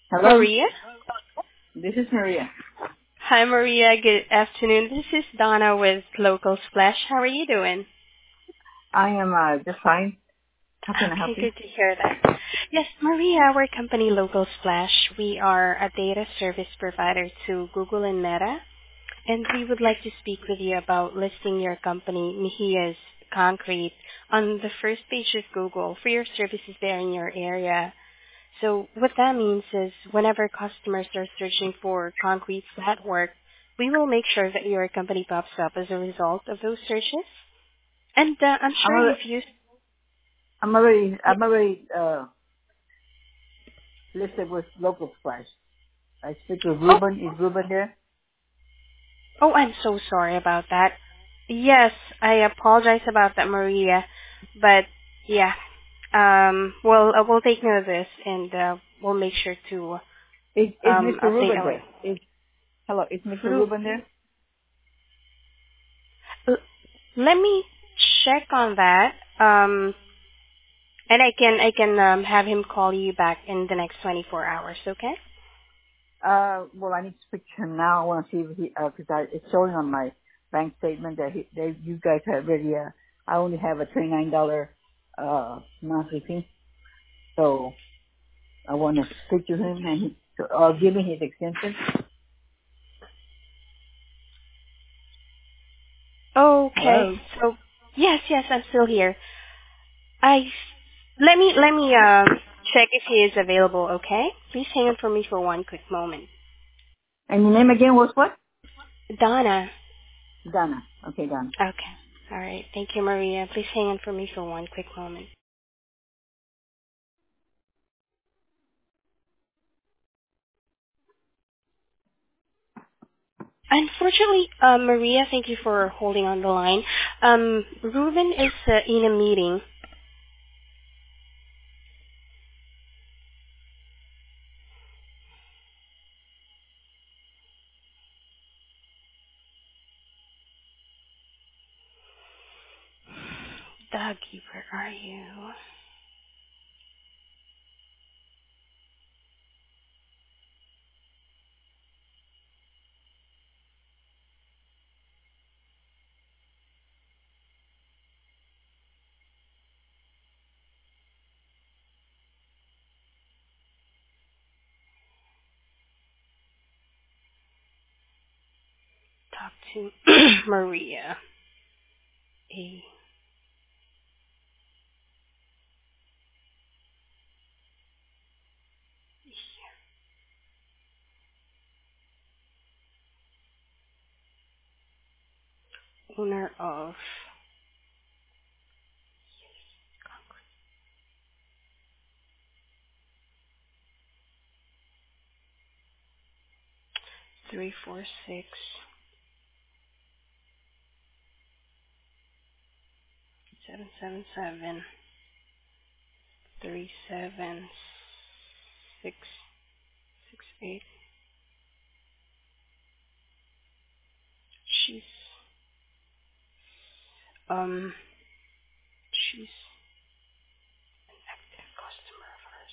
Hello, Maria? this is Maria. Hi, Maria. Good afternoon. This is Donna with Local Splash. How are you doing? I am just fine. How can I help Okay, you? good to hear that. Yes, Maria, our company Local Splash, we are a data service provider to Google and Meta, and we would like to speak with you about listing your company, Mejia's Concrete, on the first page of Google for your services there in your area. So what that means is whenever customers are searching for concrete flat work, we will make sure that your company pops up as a result of those searches. And I'm I'm sure already, you've used. I'm already, Yeah. I'm already listed with local splash. I speak with Oh, Ruben. Is Ruben there? oh, I'm so sorry about that. Yes, I apologize about that, Maria. But yeah, we'll take note of this and we'll make sure to Is Mr. update Ruben our. there? Is Mr. Ruben there? L- Let me check on that. And I can have him call you back in the next 24 hours, okay? Well, I need to speak to him now. I want to see if he, because it's showing on my bank statement that you guys have already, I only have a $29, monthly fee. So I want to speak to him and give me his extension. Okay. Hello? So yes, I'm still here. I let me check if he is available, okay? Please hang on for me for one quick moment. And your name again was what? Donna. Donna. Okay, Donna. Okay. All right. Thank you, Maria. Please hang on for me for one quick moment. Unfortunately, Maria, thank you for holding on the line. Ruben is in a meeting. Dougie, where are you? Talk to Maria. A owner of 346 777 3768. She's um she's an active customer of ours.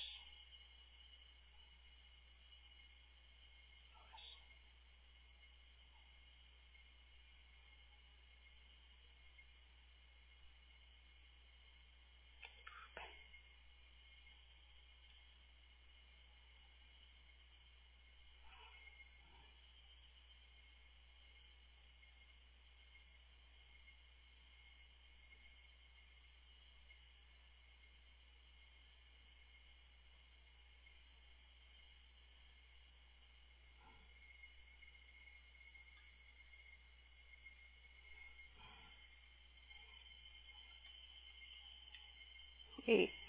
8